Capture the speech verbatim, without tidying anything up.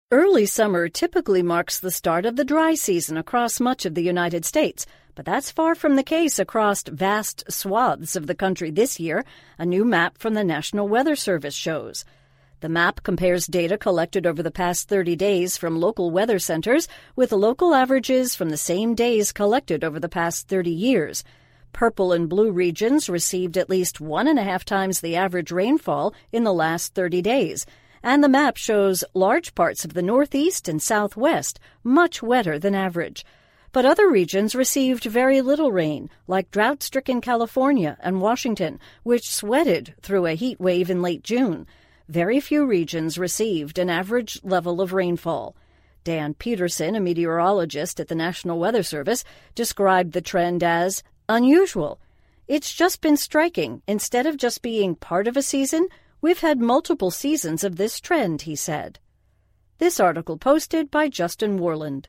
Early summer typically marks the start of the dry season across much of the United States, but that's far from the case across vast swaths of the country this year, a new map from the National Weather Service shows. The map compares data collected over the past thirty days from local weather centers with local averages from the same days collected over the past thirty years. Purple and blue regions received at least one and a half times the average rainfall in the last thirty days. And the map shows large parts of the Northeast and Southwest much wetter than average. But other regions received very little rain, like drought-stricken California and Washington, which sweated through a heat wave in late June. Very few regions received an average level of rainfall. Dan Peterson, a meteorologist at the National Weather Service, described the trend as unusual. It's just been striking. Instead of just being part of a season, we've had multiple seasons of this trend, he said. This article posted by Justin Warland.